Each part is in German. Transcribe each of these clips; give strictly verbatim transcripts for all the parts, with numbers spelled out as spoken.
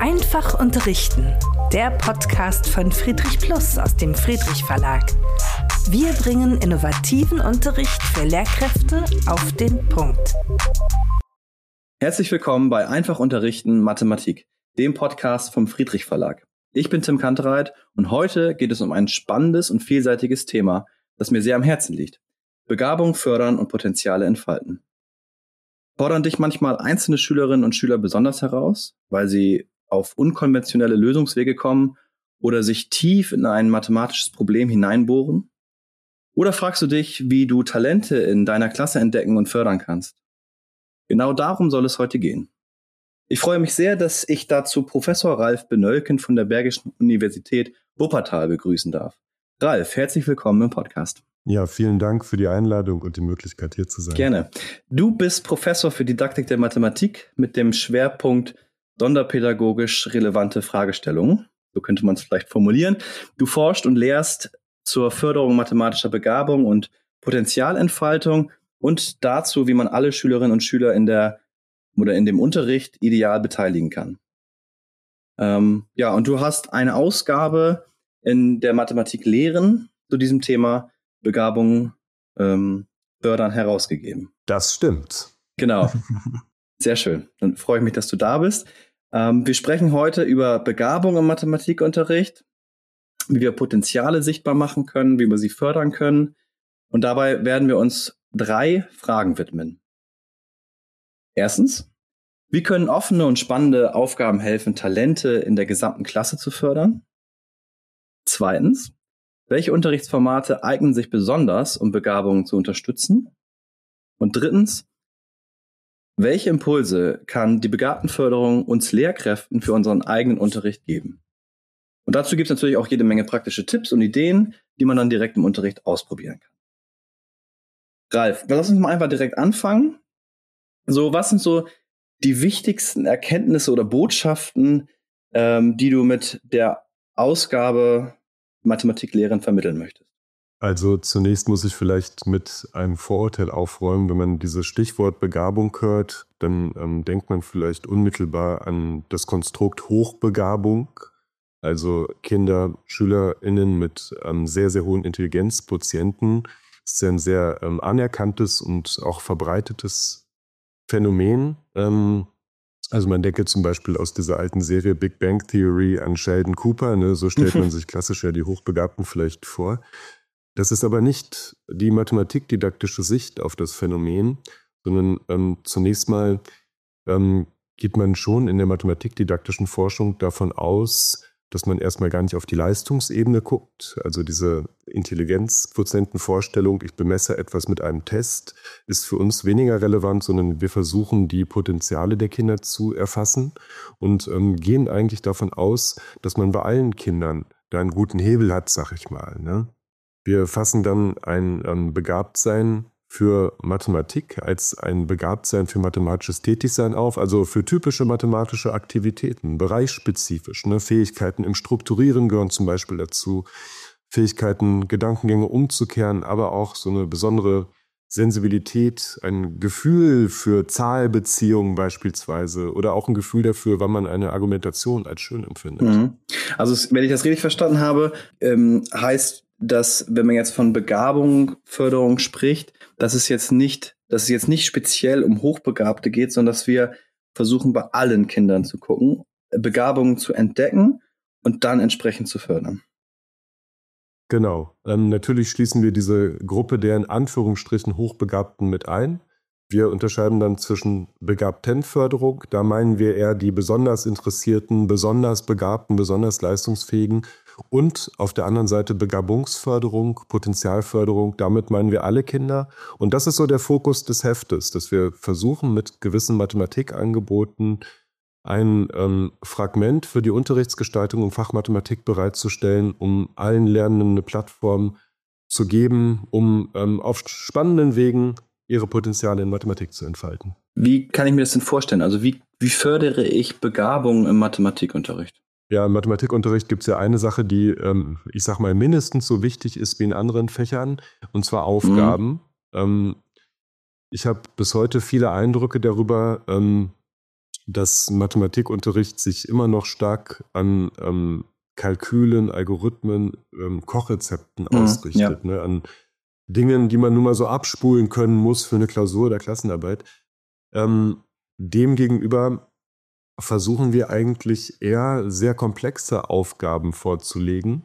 Einfach unterrichten, der Podcast von Friedrich Plus aus dem Friedrich Verlag. Wir bringen innovativen Unterricht für Lehrkräfte auf den Punkt. Herzlich willkommen bei Einfach unterrichten Mathematik, dem Podcast vom Friedrich Verlag. Ich bin Tim Kantereit und heute geht es um ein spannendes und vielseitiges Thema, das mir sehr am Herzen liegt. Begabung fördern und Potenziale entfalten. Fordern dich manchmal einzelne Schülerinnen und Schüler besonders heraus, weil sie auf unkonventionelle Lösungswege kommen oder sich tief in ein mathematisches Problem hineinbohren? Oder fragst du dich, wie du Talente in deiner Klasse entdecken und fördern kannst? Genau darum soll es heute gehen. Ich freue mich sehr, dass ich dazu Professor Ralf Benölken von der Bergischen Universität Wuppertal begrüßen darf. Ralf, herzlich willkommen im Podcast. Ja, vielen Dank für die Einladung und die Möglichkeit, hier zu sein. Gerne. Du bist Professor für Didaktik der Mathematik mit dem Schwerpunkt sonderpädagogisch relevante Fragestellungen. So könnte man es vielleicht formulieren. Du forschst und lehrst zur Förderung mathematischer Begabung und Potenzialentfaltung und dazu, wie man alle Schülerinnen und Schüler in der oder in dem Unterricht ideal beteiligen kann. Ähm, ja, und du hast eine Ausgabe in der Mathematik Lehren zu diesem Thema Begabung ähm, fördern herausgegeben. Das stimmt. Genau. Sehr schön. Dann freue ich mich, dass du da bist. Ähm, wir sprechen heute über Begabung im Mathematikunterricht, wie wir Potenziale sichtbar machen können, wie wir sie fördern können. Und dabei werden wir uns drei Fragen widmen. Erstens, wie können offene und spannende Aufgaben helfen, Talente in der gesamten Klasse zu fördern? Zweitens, welche Unterrichtsformate eignen sich besonders, um Begabungen zu unterstützen? Und drittens, welche Impulse kann die Begabtenförderung uns Lehrkräften für unseren eigenen Unterricht geben? Und dazu gibt es natürlich auch jede Menge praktische Tipps und Ideen, die man dann direkt im Unterricht ausprobieren kann. Ralf, lass uns mal einfach direkt anfangen. So, was sind so die wichtigsten Erkenntnisse oder Botschaften, ähm, die du mit der Ausgabe Mathematiklehren vermitteln möchtest? Also zunächst muss ich vielleicht mit einem Vorurteil aufräumen. Wenn man dieses Stichwort Begabung hört, dann ähm, denkt man vielleicht unmittelbar an das Konstrukt Hochbegabung. Also Kinder, SchülerInnen mit ähm, sehr, sehr hohen Intelligenzquotienten. Das ist ja ein sehr ähm, anerkanntes und auch verbreitetes Phänomen. Ähm, also man denke zum Beispiel aus dieser alten Serie Big Bang Theory an Sheldon Cooper. Ne? So stellt man sich klassisch ja die Hochbegabten vielleicht vor. Das ist aber nicht die mathematikdidaktische Sicht auf das Phänomen, sondern ähm, zunächst mal ähm, geht man schon in der mathematikdidaktischen Forschung davon aus, dass man erstmal gar nicht auf die Leistungsebene guckt. Also diese Intelligenzquotientenvorstellung, ich bemesse etwas mit einem Test, ist für uns weniger relevant, sondern wir versuchen, die Potenziale der Kinder zu erfassen und ähm, gehen eigentlich davon aus, dass man bei allen Kindern da einen guten Hebel hat, sag ich mal. Ne? Wir fassen dann ein ähm, Begabtsein für Mathematik als ein Begabtsein für mathematisches Tätigsein auf, also für typische mathematische Aktivitäten, bereichsspezifisch. Ne? Fähigkeiten im Strukturieren gehören zum Beispiel dazu, Fähigkeiten, Gedankengänge umzukehren, aber auch so eine besondere Sensibilität, ein Gefühl für Zahlbeziehungen beispielsweise oder auch ein Gefühl dafür, wann man eine Argumentation als schön empfindet. Mhm. Also wenn ich das richtig verstanden habe, ähm, heißt dass, wenn man jetzt von Begabung, Förderung spricht, dass es jetzt nicht, dass es jetzt nicht speziell um Hochbegabte geht, sondern dass wir versuchen, bei allen Kindern zu gucken, Begabungen zu entdecken und dann entsprechend zu fördern. Genau. Ähm, natürlich schließen wir diese Gruppe der in Anführungsstrichen Hochbegabten mit ein. Wir unterscheiden dann zwischen Begabtenförderung, da meinen wir eher die besonders Interessierten, besonders Begabten, besonders Leistungsfähigen und auf der anderen Seite Begabungsförderung, Potenzialförderung, damit meinen wir alle Kinder. Und das ist so der Fokus des Heftes, dass wir versuchen mit gewissen Mathematikangeboten ein ähm, Fragment für die Unterrichtsgestaltung im Fach Mathematik bereitzustellen, um allen Lernenden eine Plattform zu geben, um ähm, auf spannenden Wegen ihre Potenziale in Mathematik zu entfalten. Wie kann ich mir das denn vorstellen? Also wie, wie fördere ich Begabung im Mathematikunterricht? Ja, im Mathematikunterricht gibt es ja eine Sache, die, ähm, ich sag mal, mindestens so wichtig ist wie in anderen Fächern, und zwar Aufgaben. Mhm. Ähm, ich habe bis heute viele Eindrücke darüber, ähm, dass Mathematikunterricht sich immer noch stark an ähm, Kalkülen, Algorithmen, ähm, Kochrezepten Mhm, ausrichtet, ja. ne? An Dingen, die man nun mal so abspulen können muss für eine Klausur oder Klassenarbeit. Ähm, demgegenüber versuchen wir eigentlich eher sehr komplexe Aufgaben vorzulegen,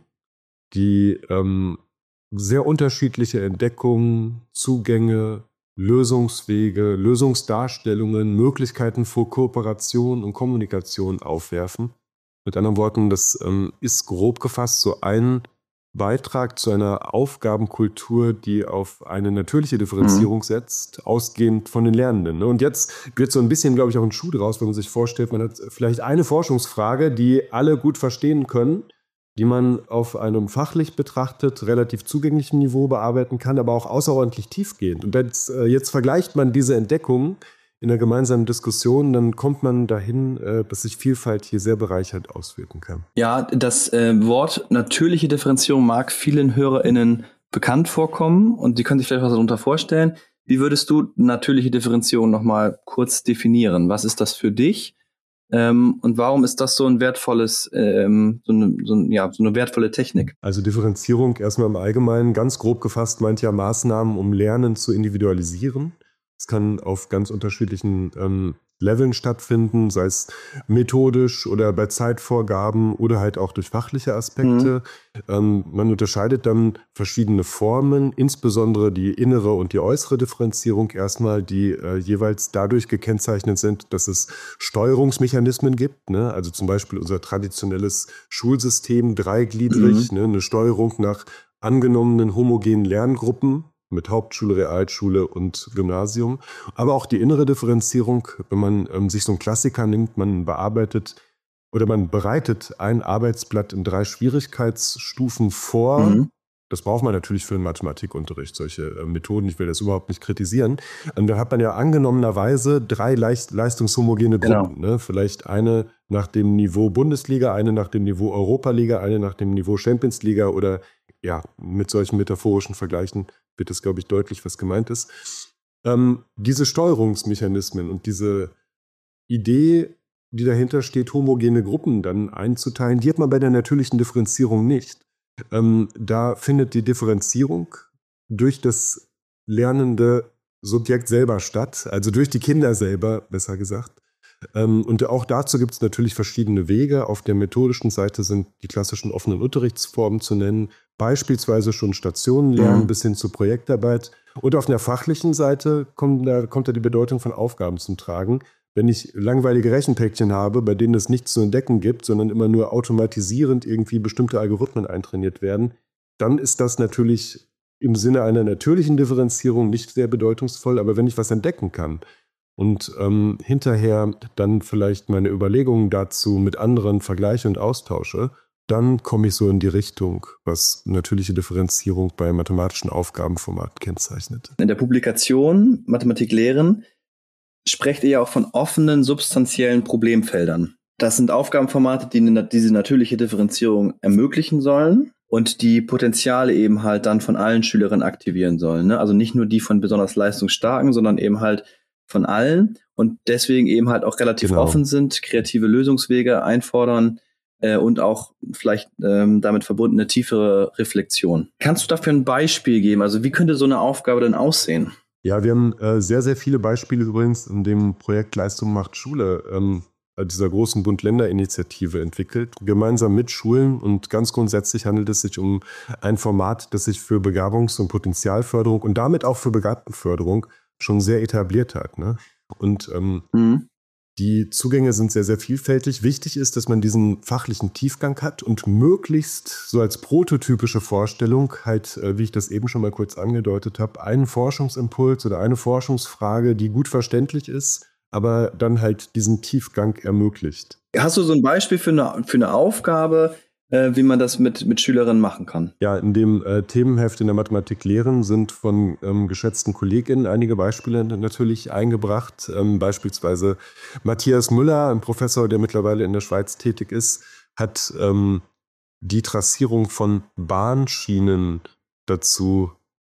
die ähm, sehr unterschiedliche Entdeckungen, Zugänge, Lösungswege, Lösungsdarstellungen, Möglichkeiten für Kooperation und Kommunikation aufwerfen. Mit anderen Worten, das ähm, ist grob gefasst so ein Beitrag zu einer Aufgabenkultur, die auf eine natürliche Differenzierung Mhm. setzt, ausgehend von den Lernenden. Ne? Und jetzt wird so ein bisschen, glaube ich, auch ein Schuh draus, wenn man sich vorstellt, man hat vielleicht eine Forschungsfrage, die alle gut verstehen können, die man auf einem fachlich betrachtet relativ zugänglichen Niveau bearbeiten kann, aber auch außerordentlich tiefgehend. Und jetzt, äh, jetzt vergleicht man diese Entdeckungen in einer gemeinsamen Diskussion, dann kommt man dahin, äh, dass sich Vielfalt hier sehr bereichert auswirken kann. Ja, das äh, Wort natürliche Differenzierung mag vielen HörerInnen bekannt vorkommen und die können sich vielleicht was darunter vorstellen. Wie würdest du natürliche Differenzierung nochmal kurz definieren? Was ist das für dich? Ähm, und warum ist das so ein wertvolles, ähm, so eine, so, ein, ja, so eine wertvolle Technik? Also Differenzierung erstmal im Allgemeinen, ganz grob gefasst, meint ja Maßnahmen, um Lernen zu individualisieren. Es kann auf ganz unterschiedlichen ähm, Leveln stattfinden, sei es methodisch oder bei Zeitvorgaben oder halt auch durch fachliche Aspekte. Mhm. Ähm, man unterscheidet dann verschiedene Formen, insbesondere die innere und die äußere Differenzierung erstmal, die äh, jeweils dadurch gekennzeichnet sind, dass es Steuerungsmechanismen gibt, ne? Also zum Beispiel unser traditionelles Schulsystem, dreigliedrig, mhm. ne? Eine Steuerung nach angenommenen homogenen Lerngruppen mit Hauptschule, Realschule und Gymnasium. Aber auch die innere Differenzierung, wenn man ähm, sich so einen Klassiker nimmt, man bearbeitet oder man bereitet ein Arbeitsblatt in drei Schwierigkeitsstufen vor. Mhm. Das braucht man natürlich für den Mathematikunterricht, solche äh, Methoden. Ich will das überhaupt nicht kritisieren. Und da hat man ja angenommenerweise drei leicht, leistungshomogene Gruppen. Genau. Ne? Vielleicht eine nach dem Niveau Bundesliga, eine nach dem Niveau Europaliga, eine nach dem Niveau Champions Liga oder ja, mit solchen metaphorischen Vergleichen wird es, glaube ich, deutlich, was gemeint ist. Ähm, diese Steuerungsmechanismen und diese Idee, die dahinter steht, homogene Gruppen dann einzuteilen, die hat man bei der natürlichen Differenzierung nicht. Ähm, da findet die Differenzierung durch das lernende Subjekt selber statt, also durch die Kinder selber, besser gesagt. Ähm, und auch dazu gibt es natürlich verschiedene Wege. Auf der methodischen Seite sind die klassischen offenen Unterrichtsformen zu nennen, beispielsweise schon Stationenlernen mhm. bis hin zu Projektarbeit. Und auf der fachlichen Seite kommt da, kommt da die Bedeutung von Aufgaben zum Tragen. Wenn ich langweilige Rechenpäckchen habe, bei denen es nichts zu entdecken gibt, sondern immer nur automatisierend irgendwie bestimmte Algorithmen eintrainiert werden, dann ist das natürlich im Sinne einer natürlichen Differenzierung nicht sehr bedeutungsvoll. Aber wenn ich was entdecken kann und ähm, hinterher dann vielleicht meine Überlegungen dazu mit anderen vergleiche und austausche, dann komme ich so in die Richtung, was natürliche Differenzierung bei mathematischen Aufgabenformaten kennzeichnet. In der Publikation Mathematik lehren sprecht ihr ja auch von offenen, substanziellen Problemfeldern. Das sind Aufgabenformate, die diese natürliche Differenzierung ermöglichen sollen und die Potenziale eben halt dann von allen Schülerinnen aktivieren sollen. Ne? Also nicht nur die von besonders leistungsstarken, sondern eben halt von allen und deswegen eben halt auch relativ genau. offen sind, kreative Lösungswege einfordern äh, und auch vielleicht ähm, damit verbundene tiefere Reflexion. Kannst du dafür ein Beispiel geben? Also wie könnte so eine Aufgabe denn aussehen? Ja, wir haben äh, sehr, sehr viele Beispiele übrigens in dem Projekt Leistung macht Schule, ähm, dieser großen Bund-Länder-Initiative entwickelt, gemeinsam mit Schulen. Und ganz grundsätzlich handelt es sich um ein Format, das sich für Begabungs- und Potenzialförderung und damit auch für Begabtenförderung schon sehr etabliert hat. Ne? Und ähm, mhm. die Zugänge sind sehr, sehr vielfältig. Wichtig ist, dass man diesen fachlichen Tiefgang hat und möglichst so als prototypische Vorstellung halt, wie ich das eben schon mal kurz angedeutet habe, einen Forschungsimpuls oder eine Forschungsfrage, die gut verständlich ist, aber dann halt diesen Tiefgang ermöglicht. Hast du so ein Beispiel für eine, für eine Aufgabe, wie man das mit, mit Schülerinnen machen kann? Ja, in dem äh, Themenheft in der Mathematik lehren sind von ähm, geschätzten KollegInnen einige Beispiele natürlich eingebracht. Ähm, beispielsweise Matthias Müller, ein Professor, der mittlerweile in der Schweiz tätig ist, hat ähm, die Trassierung von Bahnschienen dazu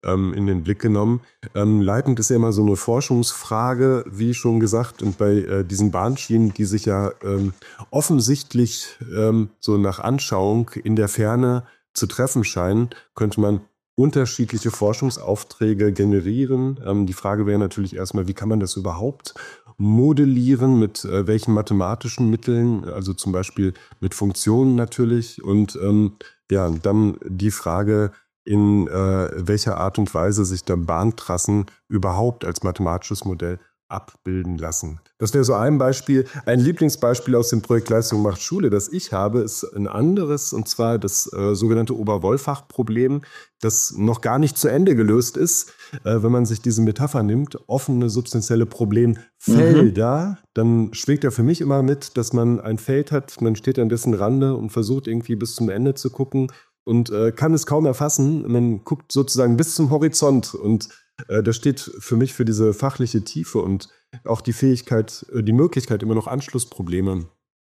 ähm, in den Blick genommen. Ähm, leitend ist ja immer so eine Forschungsfrage, wie schon gesagt, und bei äh, diesen Bahnschienen, die sich ja ähm, offensichtlich ähm, so nach Anschauung in der Ferne zu treffen scheinen, könnte man unterschiedliche Forschungsaufträge generieren. Ähm, die Frage wäre natürlich erstmal, wie kann man das überhaupt modellieren, mit äh, welchen mathematischen Mitteln, also zum Beispiel mit Funktionen natürlich. Und ähm, ja, dann die Frage, in äh, welcher Art und Weise sich dann Bahntrassen überhaupt als mathematisches Modell abbilden lassen. Das wäre so ein Beispiel. Ein Lieblingsbeispiel aus dem Projekt Leistung macht Schule, das ich habe, ist ein anderes, und zwar das äh, sogenannte Oberwolfach-Problem, das noch gar nicht zu Ende gelöst ist. Äh, wenn man sich diese Metapher nimmt, offene substanzielle Problemfelder, mhm. dann schwingt ja für mich immer mit, dass man ein Feld hat, man steht an dessen Rande und versucht irgendwie bis zum Ende zu gucken und äh, kann es kaum erfassen. Man guckt sozusagen bis zum Horizont, und äh, das steht für mich für diese fachliche Tiefe und auch die Fähigkeit, äh, die Möglichkeit, immer noch Anschlussprobleme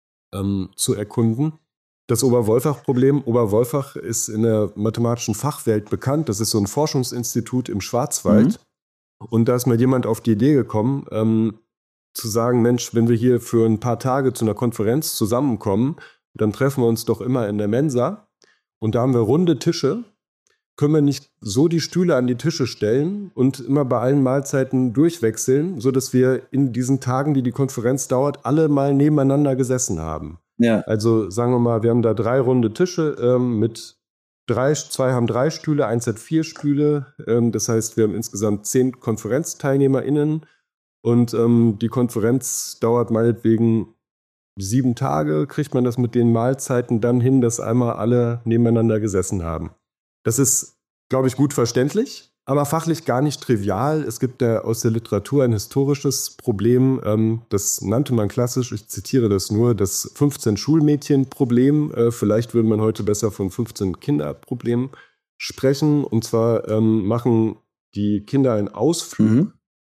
ähm, zu erkunden. Das Oberwolfach-Problem, Oberwolfach ist in der mathematischen Fachwelt bekannt. Das ist so ein Forschungsinstitut im Schwarzwald. Mhm. Und da ist mal jemand auf die Idee gekommen, ähm, zu sagen, Mensch, wenn wir hier für ein paar Tage zu einer Konferenz zusammenkommen, dann treffen wir uns doch immer in der Mensa. Und da haben wir runde Tische. Können wir nicht so die Stühle an die Tische stellen und immer bei allen Mahlzeiten durchwechseln, sodass wir in diesen Tagen, die die Konferenz dauert, alle mal nebeneinander gesessen haben? Ja. Also sagen wir mal, wir haben da drei runde Tische ähm, mit drei, zwei haben drei Stühle, eins hat vier Stühle. Ähm, das heißt, wir haben insgesamt zehn KonferenzteilnehmerInnen, und ähm, die Konferenz dauert meinetwegen sieben Tage, kriegt man das mit den Mahlzeiten dann hin, dass einmal alle nebeneinander gesessen haben. Das ist, glaube ich, gut verständlich, aber fachlich gar nicht trivial. Es gibt ja aus der Literatur ein historisches Problem, ähm, das nannte man klassisch, ich zitiere das nur, das fünfzehn-Schulmädchen-Problem. Äh, vielleicht würde man heute besser von fünfzehn-Kinder-Problem sprechen. Und zwar ähm, machen die Kinder einen Ausflug mhm.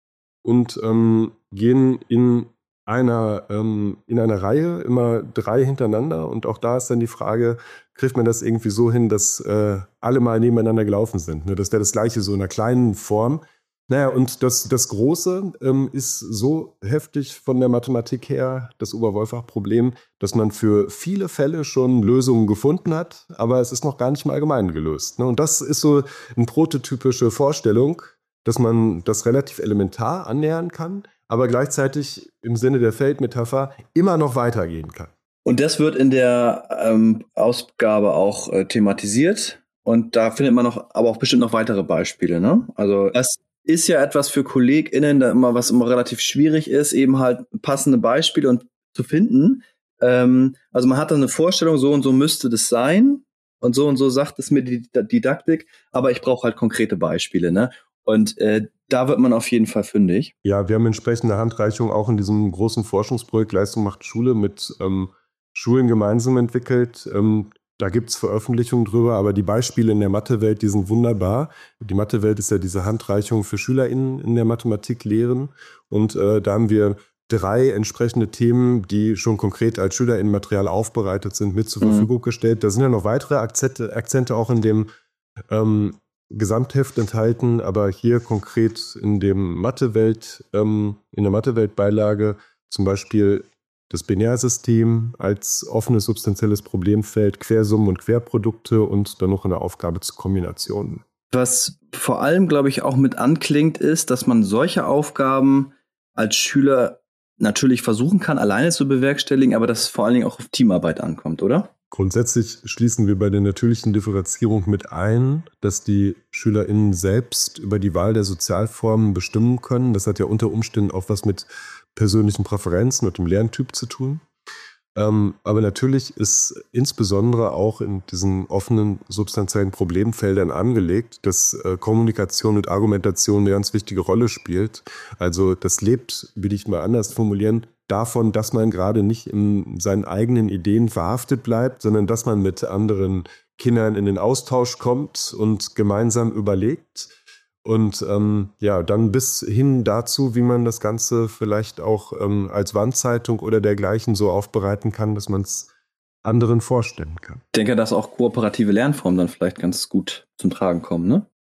und ähm, gehen in einer, ähm, in einer Reihe, immer drei hintereinander. Und auch da ist dann die Frage, kriegt man das irgendwie so hin, dass äh, alle mal nebeneinander gelaufen sind? Ne? Das wäre das Gleiche so in einer kleinen Form. Naja, und das, das Große ähm, ist so heftig von der Mathematik her, das Oberwolfach-Problem, dass man für viele Fälle schon Lösungen gefunden hat, aber es ist noch gar nicht mal allgemein gelöst. Ne? Und das ist so eine prototypische Vorstellung, dass man das relativ elementar annähern kann, aber gleichzeitig im Sinne der Feldmetapher immer noch weitergehen kann. Und das wird in der ähm, Ausgabe auch äh, thematisiert, und da findet man noch, aber auch bestimmt noch weitere Beispiele, ne? Also das ist ja etwas für KollegInnen, da immer, was immer relativ schwierig ist, eben halt passende Beispiele und zu finden. Ähm, also man hat dann eine Vorstellung, so und so müsste das sein und so und so sagt es mir die Didaktik, aber ich brauche halt konkrete Beispiele, ne? Und äh, da wird man auf jeden Fall fündig. Ja, wir haben entsprechende Handreichungen auch in diesem großen Forschungsprojekt Leistung macht Schule mit ähm, Schulen gemeinsam entwickelt. Ähm, da gibt es Veröffentlichungen drüber, aber die Beispiele in der Mathewelt, die sind wunderbar. Die Mathewelt ist ja diese Handreichung für SchülerInnen in der Mathematik lehren. Und äh, da haben wir drei entsprechende Themen, die schon konkret als SchülerInnenmaterial aufbereitet sind, mit zur Verfügung mhm. gestellt. Da sind ja noch weitere Akzente, Akzente auch in dem ähm, Gesamtheft enthalten, aber hier konkret in dem Mathewelt, ähm, in der Mathewelt-Beilage zum Beispiel das Binärsystem als offenes substanzielles Problemfeld, Quersummen und Querprodukte und dann noch eine Aufgabe zu Kombinationen. Was vor allem, glaube ich, auch mit anklingt, ist, dass man solche Aufgaben als Schüler natürlich versuchen kann, alleine zu bewerkstelligen, aber dass es vor allen Dingen auch auf Teamarbeit ankommt, oder? Grundsätzlich schließen wir bei der natürlichen Differenzierung mit ein, dass die SchülerInnen selbst über die Wahl der Sozialformen bestimmen können. Das hat ja unter Umständen auch was mit persönlichen Präferenzen und dem Lerntyp zu tun. Ähm, aber natürlich ist insbesondere auch in diesen offenen substanziellen Problemfeldern angelegt, dass äh, Kommunikation und Argumentation eine ganz wichtige Rolle spielt. Also das lebt, will ich mal anders formulieren, davon, dass man gerade nicht in seinen eigenen Ideen verhaftet bleibt, sondern dass man mit anderen Kindern in den Austausch kommt und gemeinsam überlegt. Und ähm, ja, dann bis hin dazu, wie man das Ganze vielleicht auch ähm, als Wandzeitung oder dergleichen so aufbereiten kann, dass man es anderen vorstellen kann. Ich denke, dass auch kooperative Lernformen dann vielleicht ganz gut zum Tragen kommen, ne?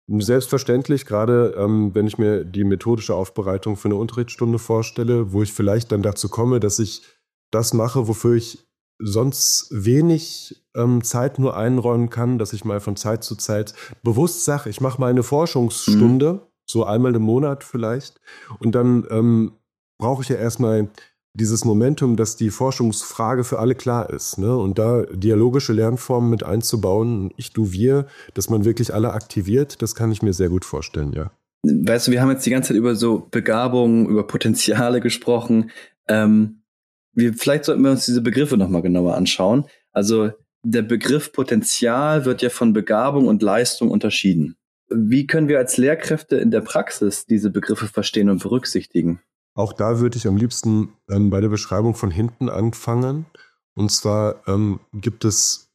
Selbstverständlich, gerade ähm, wenn ich mir die methodische Aufbereitung für eine Unterrichtsstunde vorstelle, wo ich vielleicht dann dazu komme, dass ich das mache, wofür ich sonst wenig ähm, Zeit nur einräumen kann, dass ich mal von Zeit zu Zeit bewusst sage, ich mache mal eine Forschungsstunde, mhm. so einmal im Monat vielleicht. Und dann ähm, brauche ich ja erstmal dieses Momentum, dass die Forschungsfrage für alle klar ist, ne? Und da dialogische Lernformen mit einzubauen, ich, du, wir, dass man wirklich alle aktiviert, das kann ich mir sehr gut vorstellen, ja. Weißt du, wir haben jetzt die ganze Zeit über so Begabungen, über Potenziale gesprochen. Ähm, wir, vielleicht sollten wir uns diese Begriffe nochmal genauer anschauen. Also der Begriff Potenzial wird ja von Begabung und Leistung unterschieden. Wie können wir als Lehrkräfte in der Praxis diese Begriffe verstehen und berücksichtigen? Auch da würde ich am liebsten ähm, bei der Beschreibung von hinten anfangen. Und zwar ähm, gibt es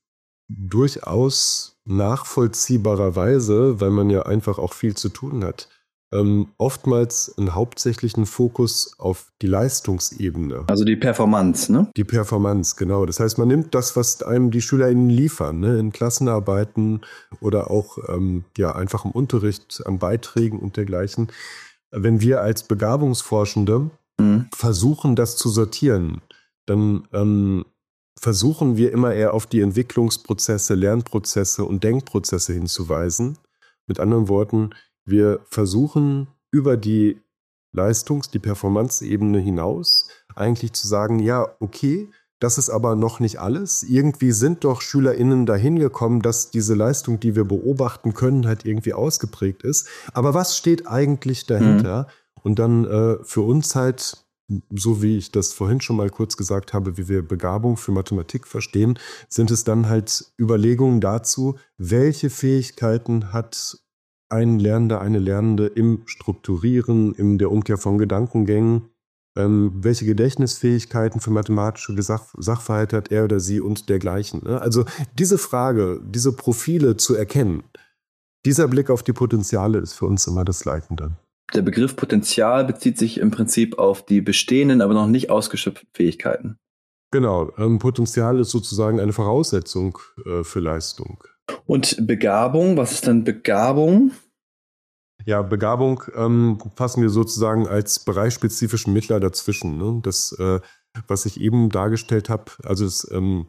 durchaus nachvollziehbarerweise, weil man ja einfach auch viel zu tun hat, ähm, oftmals einen hauptsächlichen Fokus auf die Leistungsebene. Also die Performance, ne? Die Performance, genau. Das heißt, man nimmt das, was einem die SchülerInnen liefern, ne, in Klassenarbeiten oder auch ähm, ja, einfach im Unterricht, an Beiträgen und dergleichen. Wenn wir als Begabungsforschende mhm. versuchen, das zu sortieren, dann ähm, versuchen wir immer eher auf die Entwicklungsprozesse, Lernprozesse und Denkprozesse hinzuweisen. Mit anderen Worten, wir versuchen über die Leistungs-, die Performance-Ebene hinaus eigentlich zu sagen, ja, okay, das ist aber noch nicht alles. Irgendwie sind doch SchülerInnen dahin gekommen, dass diese Leistung, die wir beobachten können, halt irgendwie ausgeprägt ist. Aber was steht eigentlich dahinter? Mhm. Und dann äh, für uns halt, so wie ich das vorhin schon mal kurz gesagt habe, wie wir Begabung für Mathematik verstehen, sind es dann halt Überlegungen dazu, welche Fähigkeiten hat ein Lernender, eine Lernende im Strukturieren, in der Umkehr von Gedankengängen, Ähm, welche Gedächtnisfähigkeiten für mathematische Sach- Sachverhalte hat er oder sie und dergleichen. Ne? Also diese Frage, diese Profile zu erkennen, dieser Blick auf die Potenziale ist für uns immer das Leitende. Der Begriff Potenzial bezieht sich im Prinzip auf die bestehenden, aber noch nicht ausgeschöpften Fähigkeiten. Genau, ähm, Potenzial ist sozusagen eine Voraussetzung äh, für Leistung. Und Begabung, was ist denn Begabung? Ja, Begabung ähm, fassen wir sozusagen als bereichsspezifischen Mittler dazwischen. Ne? Das, äh, was ich eben dargestellt habe, also das ähm,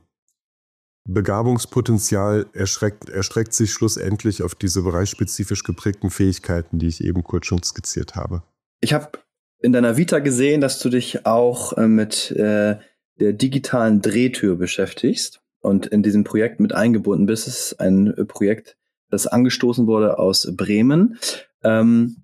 Begabungspotenzial erstreckt, erstreckt sich schlussendlich auf diese bereichsspezifisch geprägten Fähigkeiten, die ich eben kurz schon skizziert habe. Ich habe in deiner Vita gesehen, dass du dich auch äh, mit äh, der digitalen Drehtür beschäftigst und in diesem Projekt mit eingebunden bist. Es ist ein äh, Projekt, das angestoßen wurde aus Bremen. Ähm,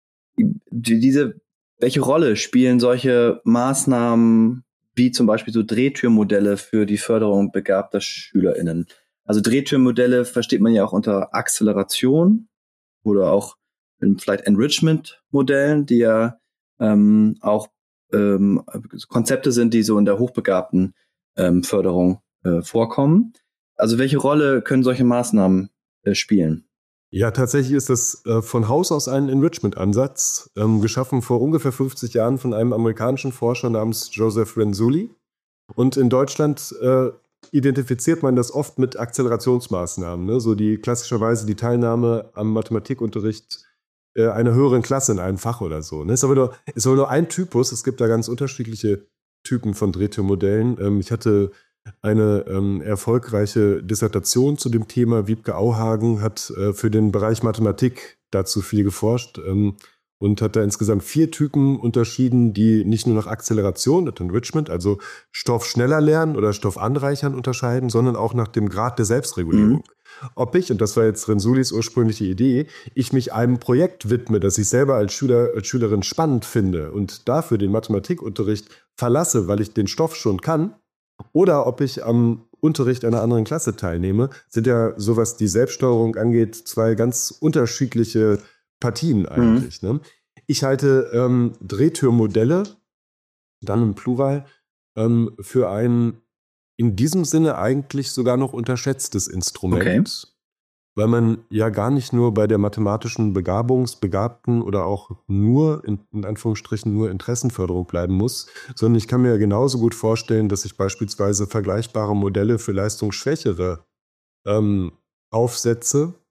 diese, welche Rolle spielen solche Maßnahmen wie zum Beispiel so Drehtürmodelle für die Förderung begabter SchülerInnen? Also Drehtürmodelle versteht man ja auch unter Acceleration oder auch vielleicht Enrichment-Modellen, die ja ähm, auch ähm, Konzepte sind, die so in der hochbegabten ähm, Förderung äh, vorkommen. Also welche Rolle können solche Maßnahmen äh, spielen? Ja, tatsächlich ist das äh, von Haus aus ein Enrichment-Ansatz, ähm, geschaffen vor ungefähr fünfzig Jahren von einem amerikanischen Forscher namens Joseph Renzulli. Und in Deutschland äh, identifiziert man das oft mit Akzelerationsmaßnahmen, ne? So die klassischerweise die Teilnahme am Mathematikunterricht äh, einer höheren Klasse in einem Fach oder so. Ne? Ist aber nur, ist aber nur ein Typus. Es gibt da ganz unterschiedliche Typen von Drehtürmodellen. Ähm, ich hatte eine ähm, erfolgreiche Dissertation zu dem Thema. Wiebke Auhagen hat äh, für den Bereich Mathematik dazu viel geforscht ähm, und hat da insgesamt vier Typen unterschieden, die nicht nur nach Acceleration, das Enrichment, also Stoff schneller lernen oder Stoff anreichern unterscheiden, sondern auch nach dem Grad der Selbstregulierung. Mhm. Ob ich, und das war jetzt Renzulis ursprüngliche Idee, ich mich einem Projekt widme, das ich selber als Schüler, als Schülerin spannend finde und dafür den Mathematikunterricht verlasse, weil ich den Stoff schon kann, oder ob ich am Unterricht einer anderen Klasse teilnehme, sind ja, so was die Selbststeuerung angeht, zwei ganz unterschiedliche Partien eigentlich. Mhm. Ne? Ich halte ähm, Drehtürmodelle, dann im Plural, ähm, für ein in diesem Sinne eigentlich sogar noch unterschätztes Instrument. Okay. Weil man ja gar nicht nur bei der mathematischen Begabungsbegabten oder auch nur, in, in Anführungsstrichen, nur Interessenförderung bleiben muss, sondern ich kann mir ja genauso gut vorstellen, dass ich beispielsweise vergleichbare Modelle für Leistungsschwächere ähm, aufsetze,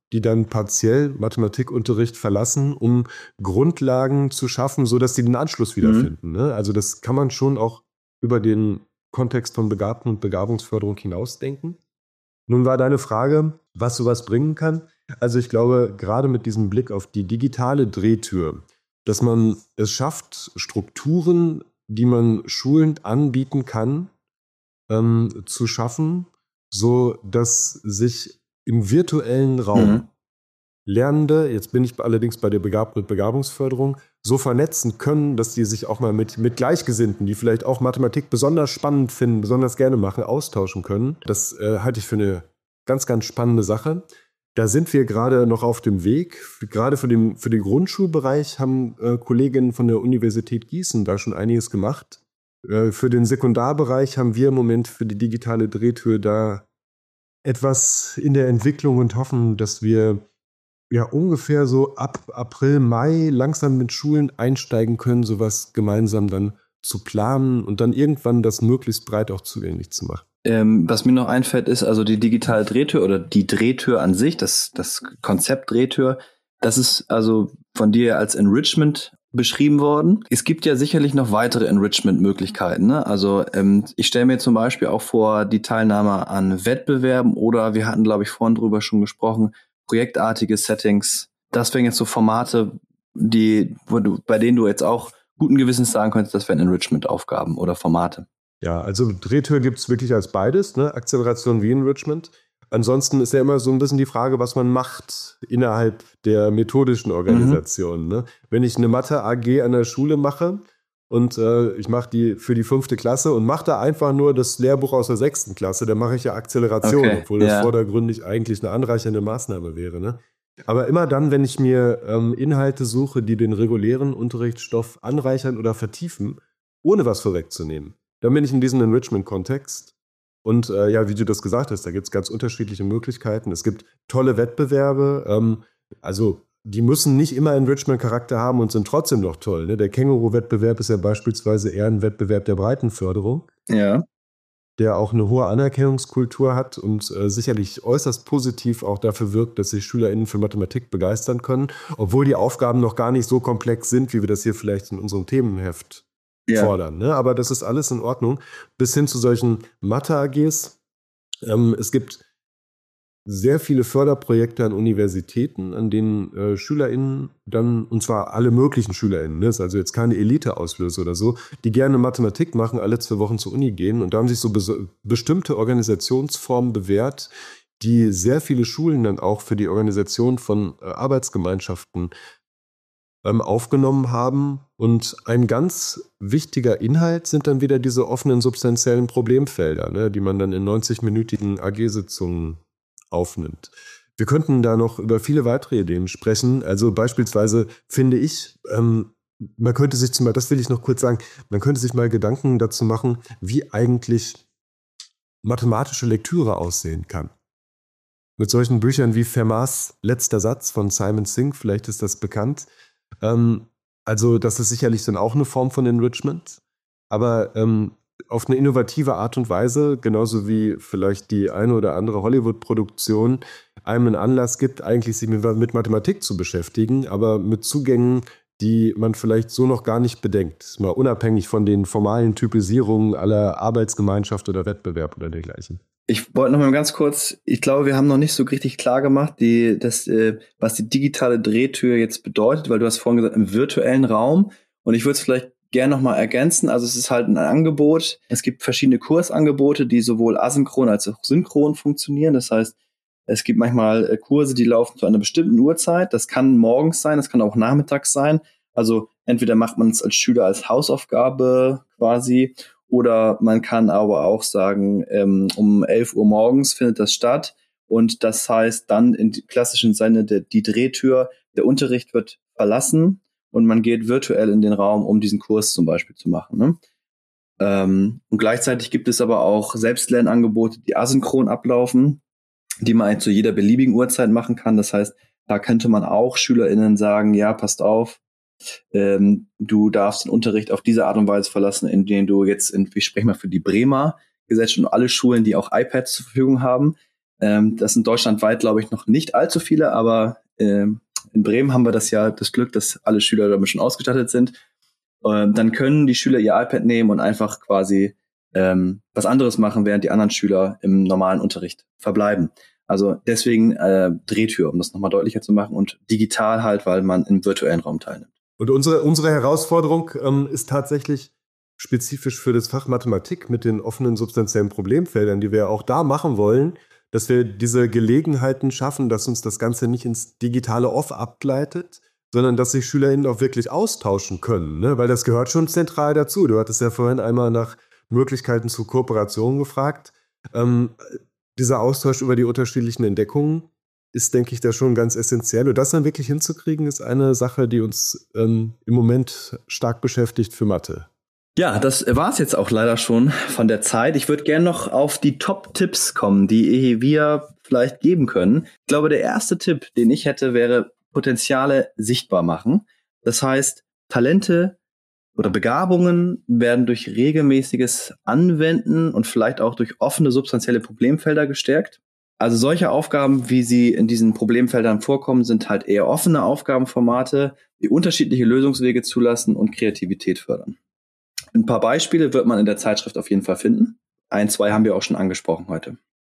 die dann partiell Mathematikunterricht verlassen, um Grundlagen zu schaffen, sodass sie den Anschluss wiederfinden. Mhm. Ne? Also das kann man schon auch über den Kontext von Begabten und Begabungsförderung hinausdenken. Nun war deine Frage, was sowas bringen kann. Also ich glaube, gerade mit diesem Blick auf die digitale Drehtür, dass man es schafft, Strukturen, die man schulend anbieten kann, ähm, zu schaffen, so dass sich im virtuellen Raum mhm. Lernende, jetzt bin ich allerdings bei der Begabten- und Begabungsförderung, so vernetzen können, dass die sich auch mal mit, mit Gleichgesinnten, die vielleicht auch Mathematik besonders spannend finden, besonders gerne machen, austauschen können. Das äh, halte ich für eine ganz, ganz spannende Sache. Da sind wir gerade noch auf dem Weg. Gerade für den, für den Grundschulbereich haben äh, Kolleginnen von der Universität Gießen da schon einiges gemacht. Äh, für den Sekundarbereich haben wir im Moment für die digitale Drehtür da etwas in der Entwicklung und hoffen, dass wir ja ungefähr so ab April, Mai langsam mit Schulen einsteigen können, sowas gemeinsam dann zu planen und dann irgendwann das möglichst breit auch zugänglich zu machen. Ähm, was mir noch einfällt, ist also die digitale Drehtür oder die Drehtür an sich, das, das Konzept Drehtür, das ist also von dir als Enrichment beschrieben worden. Es gibt ja sicherlich noch weitere Enrichment-Möglichkeiten. Ne? Also ähm, ich stelle mir zum Beispiel auch vor, die Teilnahme an Wettbewerben oder wir hatten, glaube ich, vorhin drüber schon gesprochen, projektartige Settings. Das wären jetzt so Formate, die, wo du, bei denen du jetzt auch guten Gewissens sagen könntest, das wären Enrichment-Aufgaben oder Formate. Ja, also Drehtür gibt es wirklich als beides, ne? Akzeleration wie Enrichment. Ansonsten ist ja immer so ein bisschen die Frage, was man macht innerhalb der methodischen Organisation. Mhm. Ne? Wenn ich eine Mathe-A G an der Schule mache und äh, ich mache die für die fünfte Klasse und mache da einfach nur das Lehrbuch aus der sechsten Klasse, dann mache ich ja Akzeleration, okay, obwohl das ja. vordergründig eigentlich eine anreichernde Maßnahme wäre. Ne? Aber immer dann, wenn ich mir ähm, Inhalte suche, die den regulären Unterrichtsstoff anreichern oder vertiefen, ohne was vorwegzunehmen, dann bin ich in diesem Enrichment-Kontext. Und äh, ja, wie du das gesagt hast, da gibt es ganz unterschiedliche Möglichkeiten. Es gibt tolle Wettbewerbe, ähm, also die müssen nicht immer Enrichment-Charakter haben und sind trotzdem noch toll. Ne? Der Känguru-Wettbewerb ist ja beispielsweise eher ein Wettbewerb der Breitenförderung, ja. der auch eine hohe Anerkennungskultur hat und äh, sicherlich äußerst positiv auch dafür wirkt, dass sich SchülerInnen für Mathematik begeistern können, obwohl die Aufgaben noch gar nicht so komplex sind, wie wir das hier vielleicht in unserem Themenheft ja. fordern. Ne? Aber das ist alles in Ordnung. Bis hin zu solchen Mathe-A Gs. Ähm, es gibt sehr viele Förderprojekte an Universitäten, an denen äh, SchülerInnen dann, und zwar alle möglichen SchülerInnen, ne? Ist also jetzt keine Elite-Auslöse oder so, die gerne Mathematik machen, alle zwei Wochen zur Uni gehen. Und da haben sich so bes- bestimmte Organisationsformen bewährt, die sehr viele Schulen dann auch für die Organisation von äh, Arbeitsgemeinschaften ähm, aufgenommen haben. Und ein ganz wichtiger Inhalt sind dann wieder diese offenen substanziellen Problemfelder, ne? Die man dann in neunzig-minütigen A G-Sitzungen aufnimmt. Wir könnten da noch über viele weitere Ideen sprechen. Also beispielsweise finde ich, ähm, man könnte sich zum Beispiel, das will ich noch kurz sagen, man könnte sich mal Gedanken dazu machen, wie eigentlich mathematische Lektüre aussehen kann. Mit solchen Büchern wie Fermats Letzter Satz von Simon Singh, vielleicht ist das bekannt. Ähm, also das ist sicherlich dann auch eine Form von Enrichment, aber ähm, auf eine innovative Art und Weise, genauso wie vielleicht die eine oder andere Hollywood-Produktion einem einen Anlass gibt, eigentlich sich mit, mit Mathematik zu beschäftigen, aber mit Zugängen, die man vielleicht so noch gar nicht bedenkt. Mal unabhängig von den formalen Typisierungen aller Arbeitsgemeinschaft oder Wettbewerb oder dergleichen. Ich wollte noch mal ganz kurz, ich glaube, wir haben noch nicht so richtig klar gemacht, die, das, äh, was die digitale Drehtür jetzt bedeutet, weil du hast vorhin gesagt, im virtuellen Raum. Und ich würde es vielleicht gerne noch mal ergänzen. Also es ist halt ein Angebot. Es gibt verschiedene Kursangebote, die sowohl asynchron als auch synchron funktionieren. Das heißt, es gibt manchmal Kurse, die laufen zu einer bestimmten Uhrzeit. Das kann morgens sein, das kann auch nachmittags sein. Also entweder macht man es als Schüler als Hausaufgabe quasi oder man kann aber auch sagen, ähm, um elf Uhr morgens findet das statt. Und das heißt dann im klassischen Sinne die, die Drehtür, der Unterricht wird verlassen und man geht virtuell in den Raum, um diesen Kurs zum Beispiel zu machen. Ne? Ähm, und gleichzeitig gibt es aber auch Selbstlernangebote, die asynchron ablaufen, die man zu jeder beliebigen Uhrzeit machen kann. Das heißt, da könnte man auch SchülerInnen sagen, ja, passt auf, ähm, du darfst den Unterricht auf diese Art und Weise verlassen, indem du jetzt, in, ich spreche mal für die Bremer Gesellschaft und alle Schulen, die auch iPads zur Verfügung haben, Ähm, das sind deutschlandweit, glaube ich, noch nicht allzu viele, aber ähm, in Bremen haben wir das ja das Glück, dass alle Schüler damit schon ausgestattet sind. Ähm, dann können die Schüler ihr iPad nehmen und einfach quasi ähm, was anderes machen, während die anderen Schüler im normalen Unterricht verbleiben. Also deswegen äh, Drehtür, um das nochmal deutlicher zu machen, und digital halt, weil man im virtuellen Raum teilnimmt. Und unsere, unsere Herausforderung ähm, ist tatsächlich spezifisch für das Fach Mathematik mit den offenen substanziellen Problemfeldern, die wir auch da machen wollen, dass wir diese Gelegenheiten schaffen, dass uns das Ganze nicht ins digitale Off abgleitet, sondern dass sich SchülerInnen auch wirklich austauschen können, ne? Weil das gehört schon zentral dazu. Du hattest ja vorhin einmal nach Möglichkeiten zur Kooperation gefragt. Ähm, dieser Austausch über die unterschiedlichen Entdeckungen ist, denke ich, da schon ganz essentiell. Und das dann wirklich hinzukriegen, ist eine Sache, die uns ähm, im Moment stark beschäftigt für Mathe. Ja, das war es jetzt auch leider schon von der Zeit. Ich würde gerne noch auf die Top-Tipps kommen, die wir vielleicht geben können. Ich glaube, der erste Tipp, den ich hätte, wäre Potenziale sichtbar machen. Das heißt, Talente oder Begabungen werden durch regelmäßiges Anwenden und vielleicht auch durch offene substanzielle Problemfelder gestärkt. Also solche Aufgaben, wie sie in diesen Problemfeldern vorkommen, sind halt eher offene Aufgabenformate, die unterschiedliche Lösungswege zulassen und Kreativität fördern. Ein paar Beispiele wird man in der Zeitschrift auf jeden Fall finden. Ein, zwei haben wir auch schon angesprochen heute.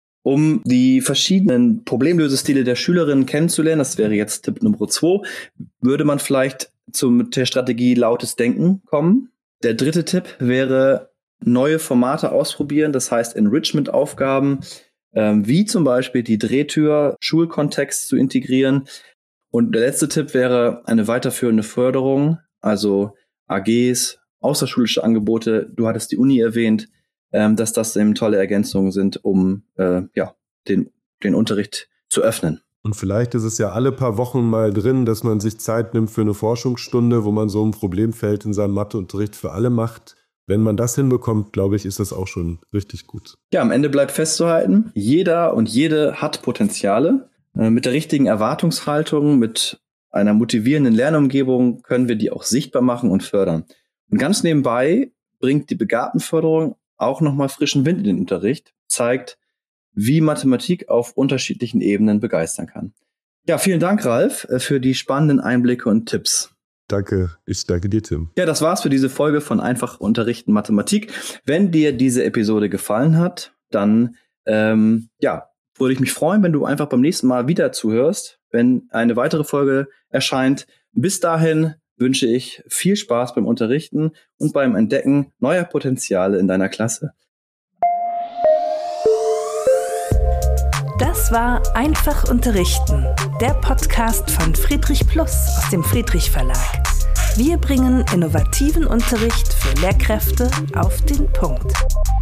Um die verschiedenen Problemlösestile der Schülerinnen kennenzulernen, das wäre jetzt Tipp Nummer zwei, würde man vielleicht zum der Strategie lautes Denken kommen. Der dritte Tipp wäre neue Formate ausprobieren, das heißt Enrichment-Aufgaben, ähm, wie zum Beispiel die Drehtür, Schulkontext zu integrieren. Und der letzte Tipp wäre eine weiterführende Förderung, also A Gs, außerschulische Angebote. Du hattest die Uni erwähnt, ähm, dass das eben tolle Ergänzungen sind, um äh, ja, den, den Unterricht zu öffnen. Und vielleicht ist es ja alle paar Wochen mal drin, dass man sich Zeit nimmt für eine Forschungsstunde, wo man so ein Problemfeld in seinem Matheunterricht für alle macht. Wenn man das hinbekommt, glaube ich, ist das auch schon richtig gut. Ja, am Ende bleibt festzuhalten, jeder und jede hat Potenziale. Äh, mit der richtigen Erwartungshaltung, mit einer motivierenden Lernumgebung können wir die auch sichtbar machen und fördern. Und ganz nebenbei bringt die Begabtenförderung auch nochmal frischen Wind in den Unterricht, zeigt, wie Mathematik auf unterschiedlichen Ebenen begeistern kann. Ja, vielen Dank, Ralf, für die spannenden Einblicke und Tipps. Danke, ich danke dir, Tim. Ja, das war's für diese Folge von Einfach unterrichten Mathematik. Wenn dir diese Episode gefallen hat, dann ähm, ja, würde ich mich freuen, wenn du einfach beim nächsten Mal wieder zuhörst, wenn eine weitere Folge erscheint. Bis dahin wünsche ich viel Spaß beim Unterrichten und beim Entdecken neuer Potenziale in deiner Klasse. Das war Einfach unterrichten, der Podcast von Friedrich Plus aus dem Friedrich Verlag. Wir bringen innovativen Unterricht für Lehrkräfte auf den Punkt.